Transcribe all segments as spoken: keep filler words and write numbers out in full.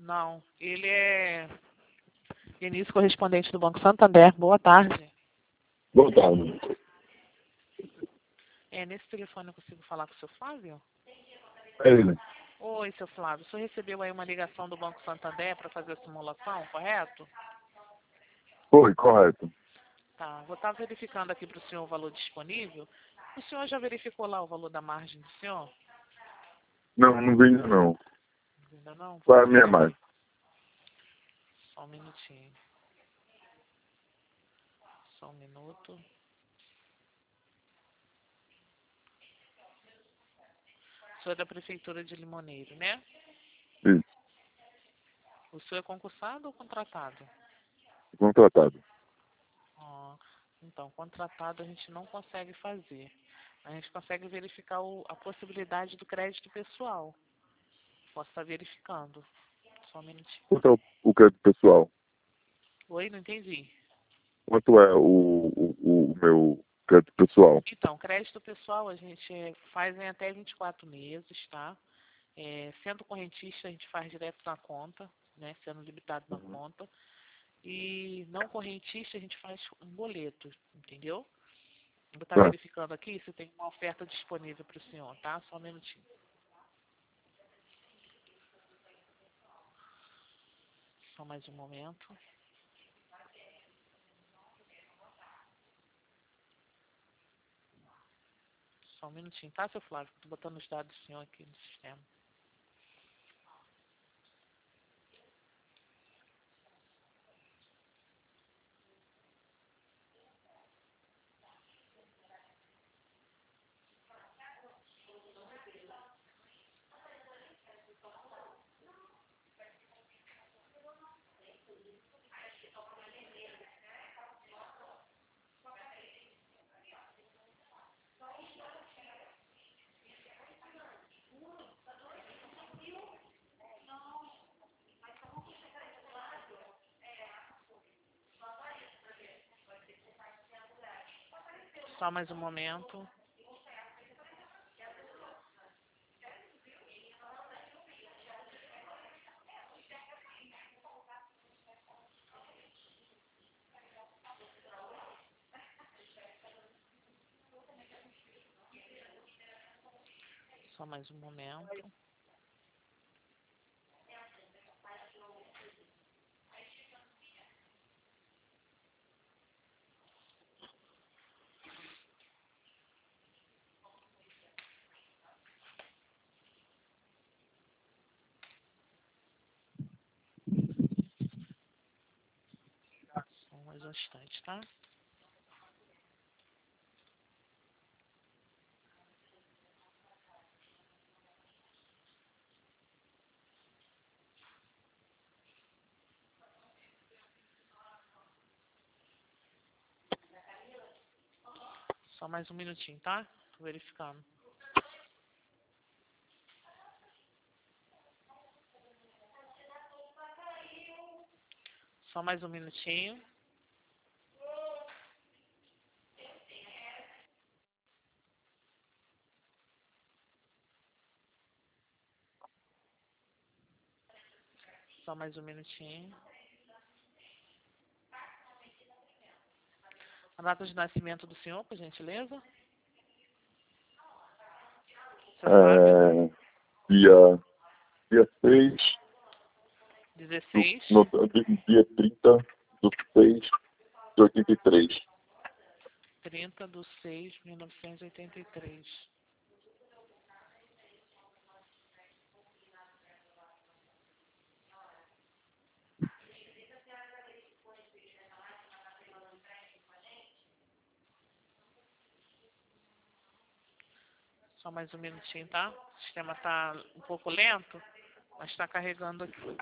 Não, ele é Vinícius, correspondente do Banco Santander. Boa tarde. Boa tarde. É, nesse telefone eu consigo falar com o seu Flávio? É ele. Oi, seu Flávio. O senhor recebeu aí uma ligação do Banco Santander para fazer a simulação, correto? Foi, correto. Tá, vou estar verificando aqui para o senhor o valor disponível. O senhor já verificou lá o valor da margem do senhor? Não, não vi ainda não. Ainda não? Vou Qual é a minha verificar. margem? Só um minutinho. Só um minuto. O senhor é da Prefeitura de Limoneiro, né? Isso. O senhor é concursado ou contratado? Contratado. Ó, então, contratado a gente não consegue fazer. A gente consegue verificar o- a possibilidade do crédito pessoal. Posso estar verificando. Só um minutinho. Quanto é o, o crédito pessoal? Oi, não entendi. Quanto é o, o, o meu crédito pessoal? Então, crédito pessoal a gente eh, faz em até vinte e quatro meses, tá? É, sendo correntista, a gente faz direto na conta, né? Sendo limitado na Uhum. conta. E não correntista, a gente faz um boleto, entendeu? Vou estar Tá. verificando aqui se tem uma oferta disponível para o senhor, tá? Só um minutinho. Só mais um momento. Só um minutinho, tá, seu Flávio? Estou botando os dados do senhor aqui no sistema. Só mais um momento. Só mais um momento. Só mais um instante, tá? Só mais um minutinho, tá? Tô verificando. Só mais um minutinho. Só mais um minutinho. A data de nascimento do senhor, por gentileza? Seu Flávio? É, dia, dia seis, do, dezesseis. no, dia trinta do seis de oitenta e três. trinta de seis de mil novecentos e oitenta e três. Só mais um minutinho, tá? O sistema tá um pouco lento, mas está carregando aqui.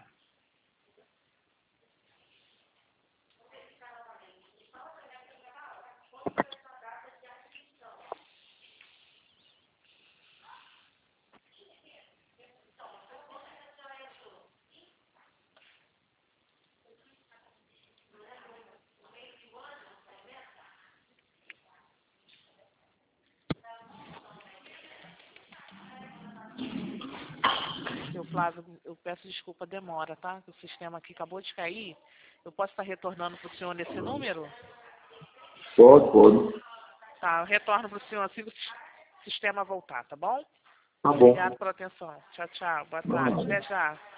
seu Flávio, eu peço desculpa a demora, tá? O sistema aqui acabou de cair. Eu posso estar retornando para o senhor nesse número? Pode, pode. Tá, eu retorno para o senhor assim que o sistema voltar, tá bom? Tá bom. Obrigado pela atenção. Tchau, tchau. Boa tarde. Até já.